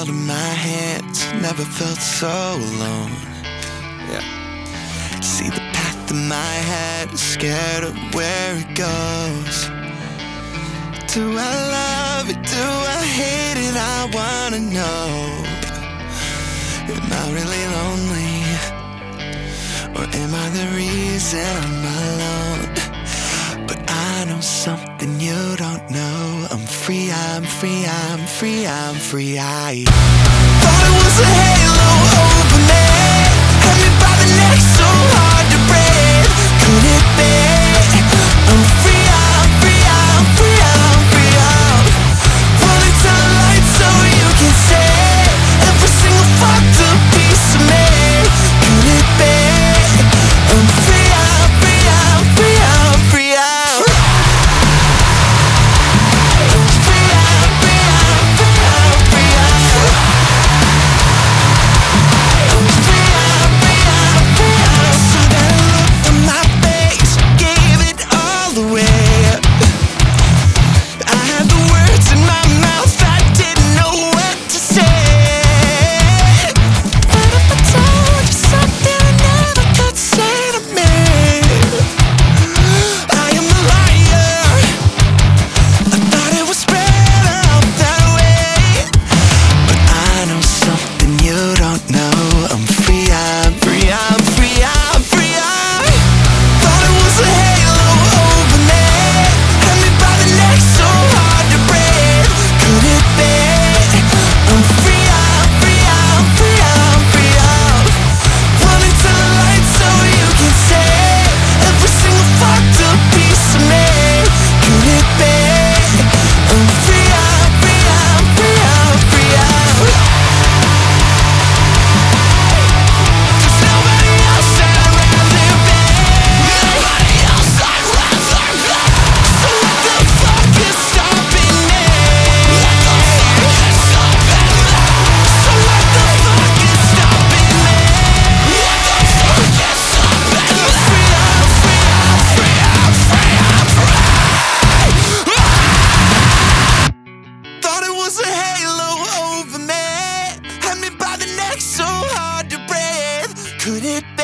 world in my hands, never felt so alone. Yeah. See the path in my head, scared of where it goes. Do I love it? Do I hate it? I wanna know. Am I really lonely? Or am I the reason I'm alone? But I know something you don't know. I'm free, I'm free, I'm free, I'm free. I thought it was a halo over me, had me by the neck so hard to breathe. Could it be? I'm free, I'm free, I'm free, I'm free. I'm falling to the light so you can see every single fucked up piece of me. Could it be? I'm free, I'm free, I'm free, I'm free. I'm free, I'm free, I'm free, I'm free. I'm free, I'm free, I'm free. So that look on my face gave it all away. I had the words in my mouth, I didn't know what to say. What if I told you something I never could say to me? I am a liar, I thought it was spread out that way. But I know something you don't know. I'm free, I'm free, I'm free, I'm free. I thought it was a halo over me, had me by the neck so hard to breathe. Could it be? I'm free, I'm free, I'm free, I'm free. I'm falling to the light so you can see every single fucked up piece of me. Could it be? I'm free, I'm free, I'm free, I'm free. There's nobody else I'd rather be. Nobody else I'd rather be. So what the fuck is stopping me? What the fuck is stopping me? So what the fuck is stopping me? What the fuck is stopping me? I'm free, I'm free, I'm free, I'm free, I'm free. Thought it was a halo over me, had me by the neck so hard to breathe. Could it